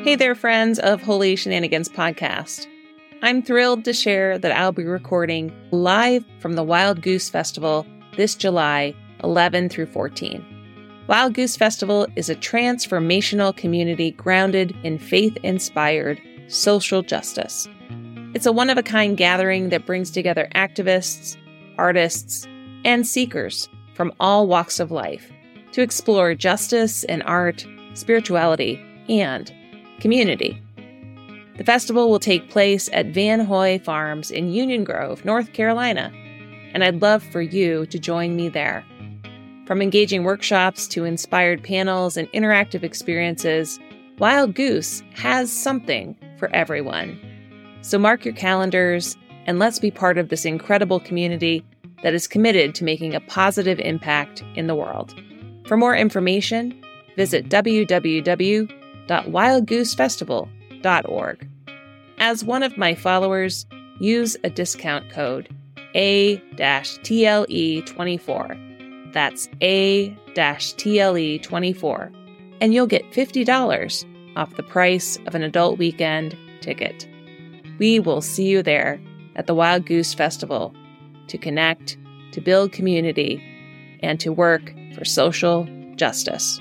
Hey there, friends of Holy Shenanigans Podcast. I'm thrilled to share that I'll be recording live from the Wild Goose Festival this July 11 through 14. Wild Goose Festival is a transformational community grounded in faith-inspired social justice. It's a one-of-a-kind gathering that brings together activists, artists, and seekers from all walks of life to explore justice in art, spirituality, and community. The festival will take place at Van Hoy Farms in Union Grove, North Carolina, and I'd love for you to join me there. From engaging workshops to inspired panels and interactive experiences, Wild Goose has something for everyone. So mark your calendars and let's be part of this incredible community that is committed to making a positive impact in the world. For more information, visit www.wildgoosefestival.org. As one of my followers, use a discount code A-TLE24. That's A-TLE24. And you'll get $50 off the price of an adult weekend ticket. We will see you there at the Wild Goose Festival to connect, to build community, and to work for social justice.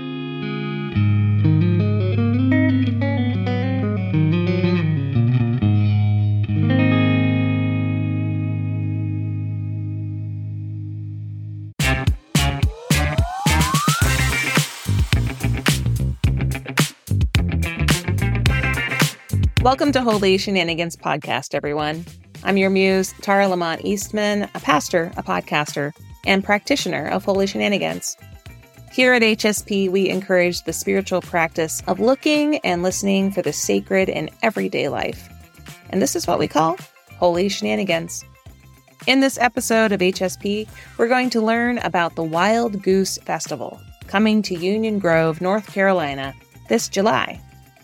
Welcome to Holy Shenanigans Podcast, everyone. I'm your muse, Tara Lamont Eastman, a pastor, a podcaster, and practitioner of Holy Shenanigans. Here at HSP, we encourage the spiritual practice of looking and listening for the sacred in everyday life. And this is what we call Holy Shenanigans. In this episode of HSP, we're going to learn about the Wild Goose Festival, coming to Union Grove, North Carolina, this July.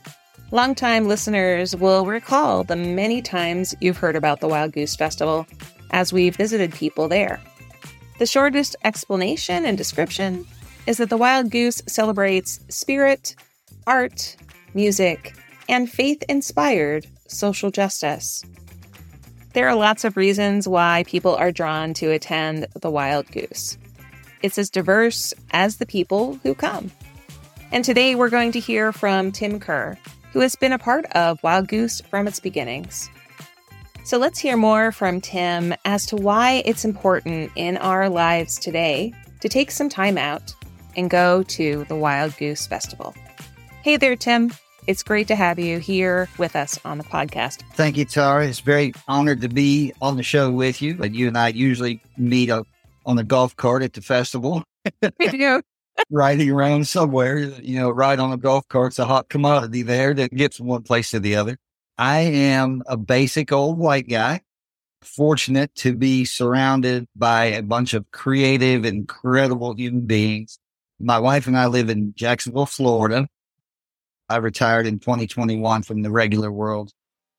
Longtime listeners will recall the many times you've heard about the Wild Goose Festival as we've visited people there. The shortest explanation and description is that the Wild Goose celebrates spirit, art, music, and faith-inspired social justice. There are lots of reasons why people are drawn to attend the Wild Goose. It's as diverse as the people who come. And today we're going to hear from Tim Kerr, who has been a part of Wild Goose from its beginnings. So let's hear more from Tim as to why it's important in our lives today to take some time out and go to the Wild Goose Festival. Hey there, Tim. It's great to have you here with us on the podcast. Thank you, Tara. It's very honored to be on the show with you. But you and I usually meet up on the golf cart at the festival. We do. Riding around somewhere, ride on a golf cart's a hot commodity there that gets from one place to the other. I am a basic old white guy, fortunate to be surrounded by a bunch of creative, incredible human beings. My wife and I live in Jacksonville, Florida. I retired in 2021 from the regular world.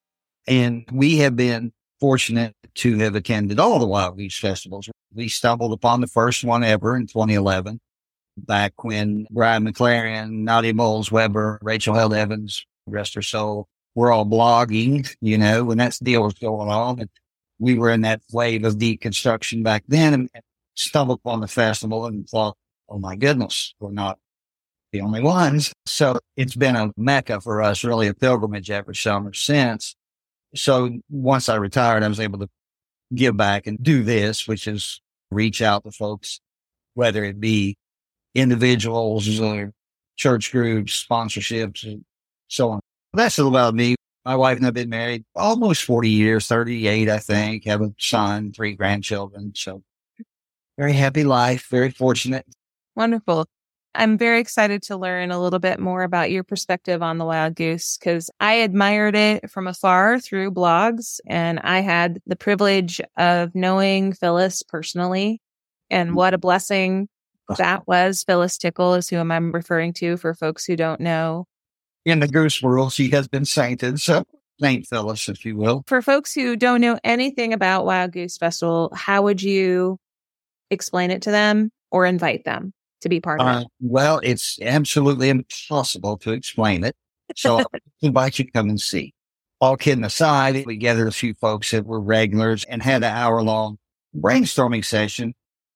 And we have been fortunate to have attended all the Wild Goose festivals. We stumbled upon the first one ever in 2011. Back when Brian McLaren, Nadia Moles-Weber, Rachel Held Evans, rest her soul, were all blogging, when that deal was going on. And we were in that wave of deconstruction back then and stumbled upon the festival and thought, oh my goodness, we're not the only ones. So it's been a mecca for us, really a pilgrimage every summer since. So once I retired, I was able to give back and do this, which is reach out to folks, whether it be individuals or church groups, sponsorships, and so on. That's a little about me. My wife and I have been married almost 40 years, 38, I think, have a son, 3 grandchildren. So very happy life, very fortunate. Wonderful. I'm very excited to learn a little bit more about your perspective on the Wild Goose because I admired it from afar through blogs, and I had the privilege of knowing Phyllis personally, and what a blessing that was. Phyllis Tickle is who I'm referring to for folks who don't know. In the goose world, she has been sainted, so Saint Phyllis, if you will. For folks who don't know anything about Wild Goose Festival, how would you explain it to them or invite them to be part of it? Well, it's absolutely impossible to explain it. So I invite you to come and see. All kidding aside, we gathered a few folks that were regulars and had an hour-long brainstorming session.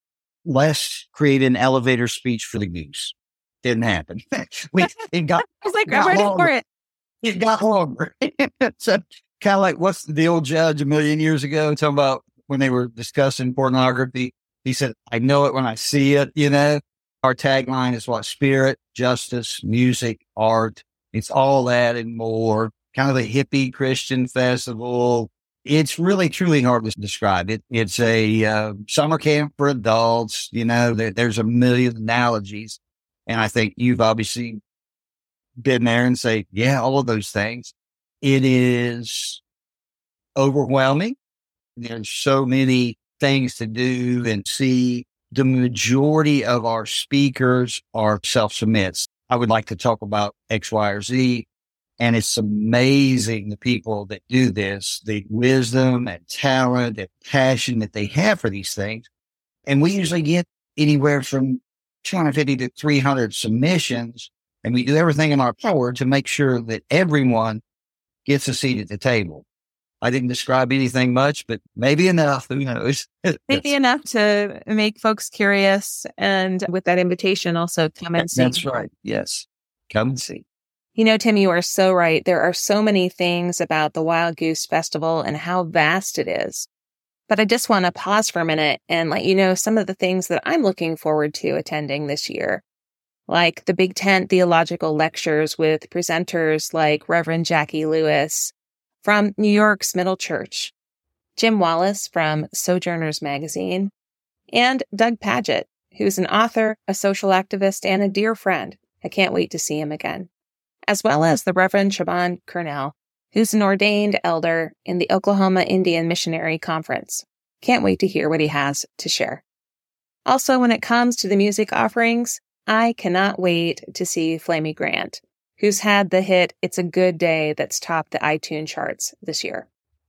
Let's create an elevator speech for the goose. Didn't happen. It got, I was like, got I'm ready longer. for it. It got longer. So kind of like what's the old judge a million years ago talking about when they were discussing pornography. He said, I know it when I see it, you know. Our tagline is what? Spirit, justice, music, art. It's all that and more. Kind of a hippie Christian festival. It's really, truly hard to describe. It's a summer camp for adults. You know, there's a million analogies. And I think you've obviously been there and say, yeah, all of those things. It is overwhelming. There's so many things to do and see. The majority of our speakers are self-submits. I would like to talk about X, Y, or Z. And it's amazing the people that do this, the wisdom and talent and passion that they have for these things. And we usually get anywhere from 250 to 300 submissions. And we do everything in our power to make sure that everyone gets a seat at the table. I didn't describe anything much, but maybe enough. Who knows? Maybe enough to make folks curious. And with that invitation, also come and see. That's right. Yes. Come and see. You know, Tim, you are so right. There are so many things about the Wild Goose Festival and how vast it is. But I just want to pause for a minute and let you know some of the things that I'm looking forward to attending this year, like the Big Tent Theological Lectures with presenters like Reverend Jackie Lewis from New York's Middle Church, Jim Wallace from Sojourners Magazine, and Doug Pagitt, who's an author, a social activist, and a dear friend. I can't wait to see him again. As well as the Reverend Shaban Kernell, who's an ordained elder in the Oklahoma Indian Missionary Conference. Can't wait to hear what he has to share. Also, when it comes to the music offerings, I cannot wait to see Flamy Grant, who's had the hit It's a Good Day that's topped the iTunes charts this year.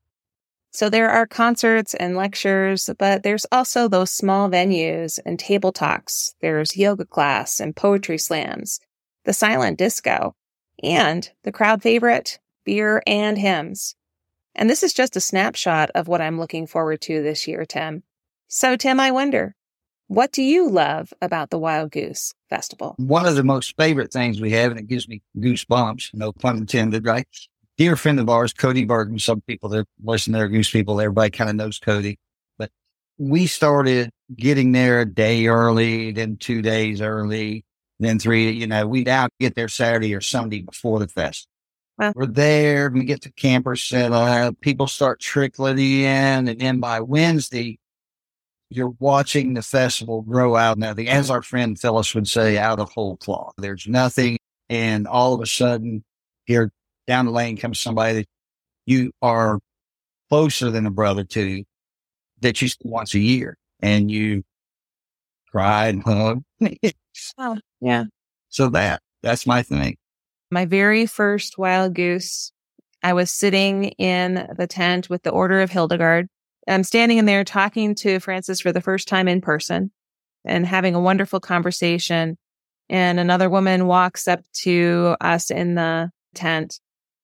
So there are concerts and lectures, but there's also those small venues and table talks. There's yoga class and poetry slams, the silent disco, and the crowd favorite, beer and hymns. And this is just a snapshot of what I'm looking forward to this year, Tim. So, Tim, I wonder, what do you love about the Wild Goose Festival? One of the most favorite things we have, and it gives me goosebumps, no pun intended, right? Dear friend of ours, Cody Burton. Some people that listen to their goose people, everybody kind of knows Cody. But we started getting there a day early, then 2 days early, then 3, you know, we'd out get there Saturday or Sunday before the fest. Wow. We're there, we get the campers set up, people start trickling in, and then by Wednesday, you're watching the festival grow out. Now, as our friend Phyllis would say, out of whole cloth. There's nothing, and all of a sudden, here down the lane comes somebody that you are closer than a brother to, that you see once a year, and you cry and hug. Oh, yeah. So that's my thing. My very first Wild Goose, I was sitting in the tent with the Order of Hildegard. I'm standing in there talking to Francis for the first time in person and having a wonderful conversation. And another woman walks up to us in the tent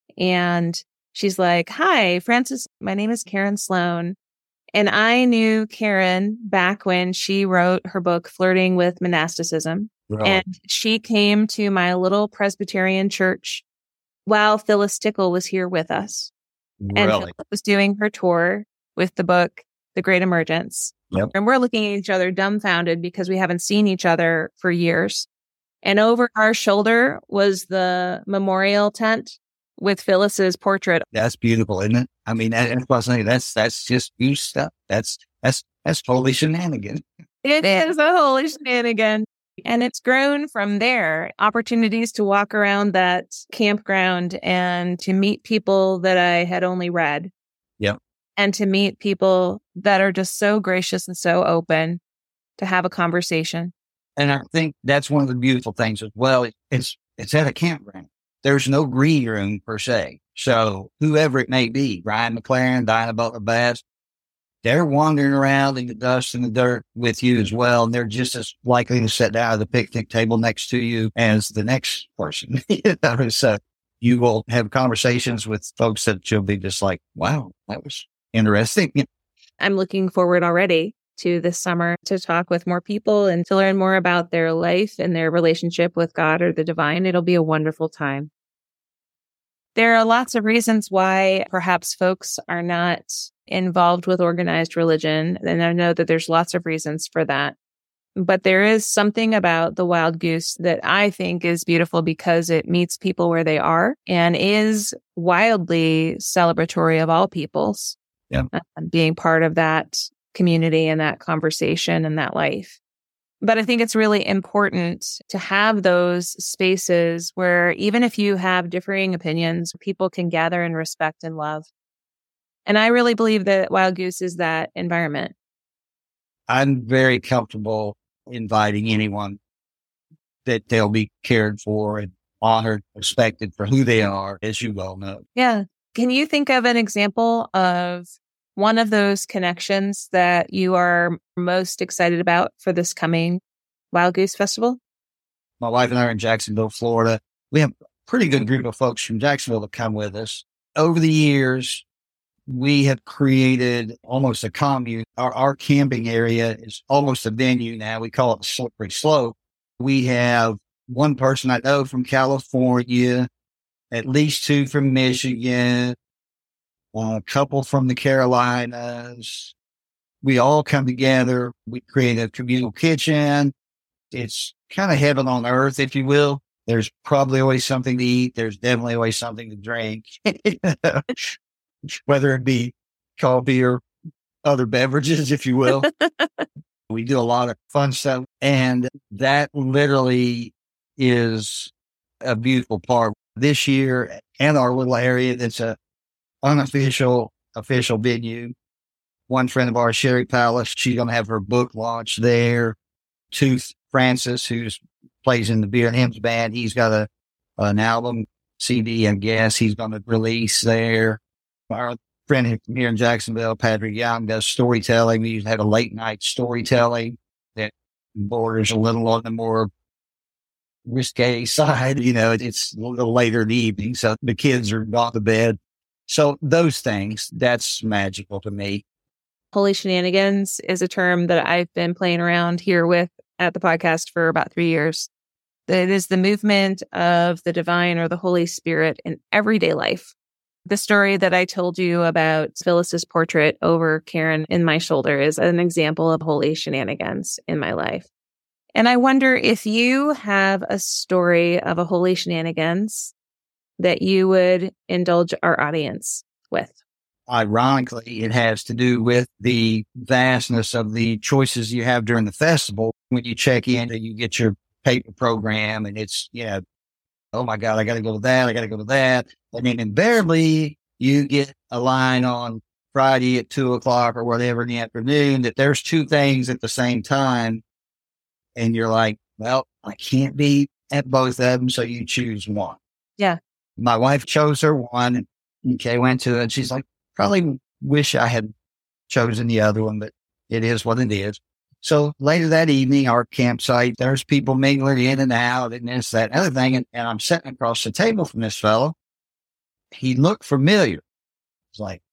and she's like, "Hi, Francis, my name is Karen Sloan." And I knew Karen back when she wrote her book, Flirting with Monasticism. Really? And she came to my little Presbyterian church while Phyllis Tickle was here with us. And Really? Phyllis was doing her tour with the book, The Great Emergence. Yep. And we're looking at each other dumbfounded because we haven't seen each other for years. And over our shoulder was the memorial tent with Phyllis's portrait. That's beautiful, isn't it? I mean, that's what I was saying. That's just you stuff. That's holy shenanigans. It is a holy shenanigan. And it's grown from there. Opportunities to walk around that campground and to meet people that I had only read. Yep. And to meet people that are just so gracious and so open to have a conversation. And I think that's one of the beautiful things as well. It's at a campground. There's no green room per se. So whoever it may be, Ryan McLaren, Dinah Butler Bass, they're wandering around in the dust and the dirt with you as well. And they're just as likely to sit down at the picnic table next to you as the next person. So You will have conversations with folks that you'll be just like, wow, that was interesting. I'm looking forward already to this summer to talk with more people and to learn more about their life and their relationship with God or the divine. It'll be a wonderful time. There are lots of reasons why perhaps folks are not involved with organized religion. And I know that there's lots of reasons for that. But there is something about the Wild Goose that I think is beautiful because it meets people where they are and is wildly celebratory of all peoples. Yeah. Being part of that community and that conversation and that life. But I think it's really important to have those spaces where even if you have differing opinions, people can gather in respect and love. And I really believe that Wild Goose is that environment. I'm very comfortable inviting anyone that they'll be cared for and honored, respected for who they are, as you well know. Yeah. Can you think of an example of one of those connections that you are most excited about for this coming Wild Goose Festival? My wife and I are in Jacksonville, Florida. We have a pretty good group of folks from Jacksonville that come with us. Over the years, we have created almost a commune. Our camping area is almost a venue now. We call it the Slippery Slope. We have one person I know from California, at least two from Michigan, a couple from the Carolinas. We all come together. We create a communal kitchen. It's kind of heaven on earth, if you will. There's probably always something to eat. There's definitely always something to drink. Whether it be coffee or other beverages, if you will. We do a lot of fun stuff. And that literally is a beautiful part. This year, and our little area that's a official venue. One friend of ours, Sherry Palace, she's going to have her book launch there. Tooth Francis, who plays in the Beer and Hymns band, he's got an album, CD, I guess he's going to release there. Our friend here in Jacksonville, Patrick Young, does storytelling. We used to have a late night storytelling that borders a little on the more risque side. You know, it's a little later in the evening, so the kids are gone to bed. So those things, that's magical to me. Holy Shenanigans is a term that I've been playing around here with at the podcast for about 3 years. It is the movement of the divine or the Holy Spirit in everyday life. The story that I told you about Phyllis's portrait over Karen in my shoulder is an example of holy shenanigans in my life. And I wonder if you have a story of a holy shenanigans that you would indulge our audience with. Ironically, it has to do with the vastness of the choices you have during the festival. When you check in, you get your paper program and it's, oh my God, I got to go to that. I got to go to that. And then invariably you get a line on Friday at 2:00 or whatever in the afternoon that there's two things at the same time. And you're like, well, I can't be at both of them. So you choose one. Yeah. My wife chose her one. Okay. Went to it. And she's like, probably wish I had chosen the other one, but it is what it is. So later that evening, our campsite, there's people mingling in and out and this, that, and other thing. And I'm sitting across the table from this fellow. He looked familiar. It's like,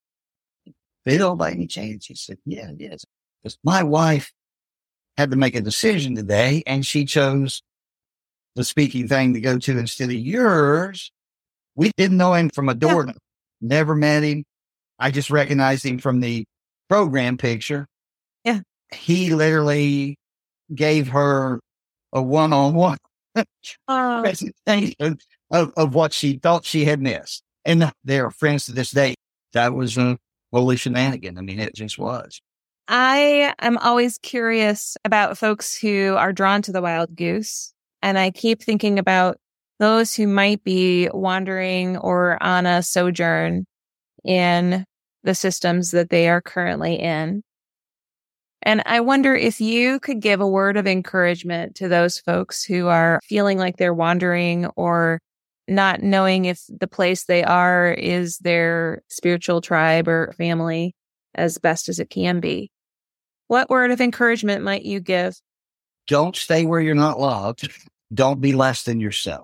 Bill, by any chance? He said, yeah, it is. Because my wife had to make a decision today and she chose the speaking thing to go to instead of yours. We didn't know him from a door. Never met him. I just recognized him from the program picture. Yeah. He literally gave her a one-on-one presentation of what she thought she had missed. And they're friends to this day. That was a holy shenanigan. I mean, it just was. I am always curious about folks who are drawn to the Wild Goose. And I keep thinking about those who might be wandering or on a sojourn in the systems that they are currently in. And I wonder if you could give a word of encouragement to those folks who are feeling like they're wandering or not knowing if the place they are is their spiritual tribe or family as best as it can be. What word of encouragement might you give? Don't stay where you're not loved. Don't be less than yourself.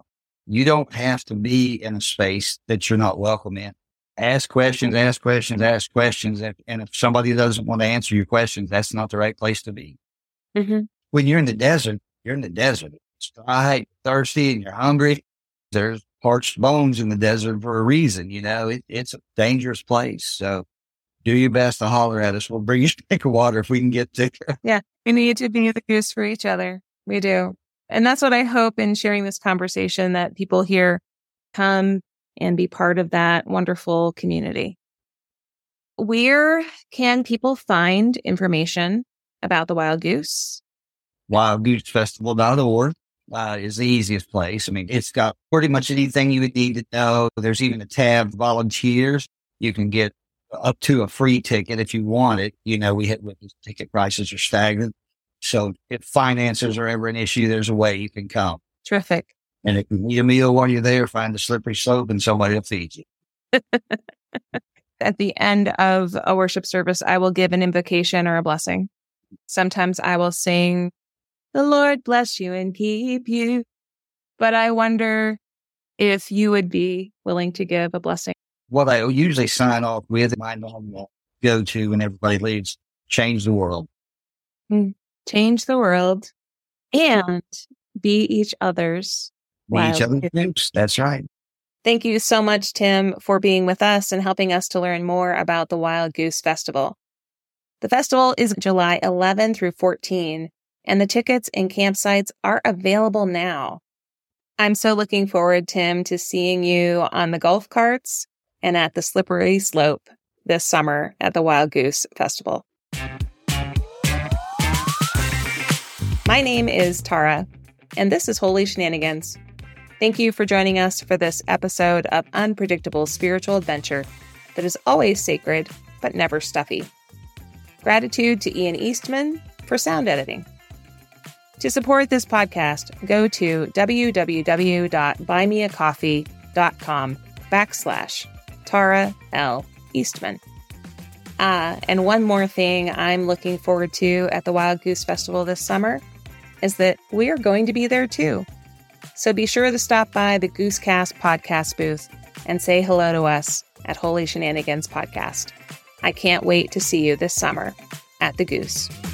You don't have to be in a space that you're not welcome in. Ask questions, ask questions, ask questions. And if somebody doesn't want to answer your questions, that's not the right place to be. Mm-hmm. When you're in the desert, you're in the desert. It's dry, thirsty, and you're hungry. There's parched bones in the desert for a reason. It's a dangerous place. So do your best to holler at us. We'll bring you a drink of water if we can get there. Yeah, we need to be the goose for each other. We do. And that's what I hope in sharing this conversation, that people here come and be part of that wonderful community. Where can people find information about the Wild Goose? WildGooseFestival.org is the easiest place. I mean, it's got pretty much anything you would need to know. There's even a tab, volunteers. You can get up to a free ticket if you want it. With the ticket prices are stagnant. So if finances are ever an issue, there's a way you can come. Terrific. And if you need a meal while you're there, find a slippery slope and somebody will feed you. At the end of a worship service, I will give an invocation or a blessing. Sometimes I will sing, "The Lord bless you and keep you." But I wonder if you would be willing to give a blessing. What I usually sign off with, my normal go-to when everybody leaves, change the world. Change the world and be each other's Each other's groups. That's right. Thank you so much, Tim, for being with us and helping us to learn more about the Wild Goose Festival. The festival is July 11 through 14, and the tickets and campsites are available now. I'm so looking forward, Tim, to seeing you on the golf carts and at the slippery slope this summer at the Wild Goose Festival. My name is Tara, and this is Holy Shenanigans. Thank you for joining us for this episode of unpredictable spiritual adventure that is always sacred, but never stuffy. Gratitude to Ian Eastman for sound editing. To support this podcast, go to www.buymeacoffee.com/Tara L. Eastman. And one more thing I'm looking forward to at the Wild Goose Festival this summer is that we are going to be there too. So be sure to stop by the Goosecast podcast booth and say hello to us at Holy Shenanigans Podcast. I can't wait to see you this summer at the Goose.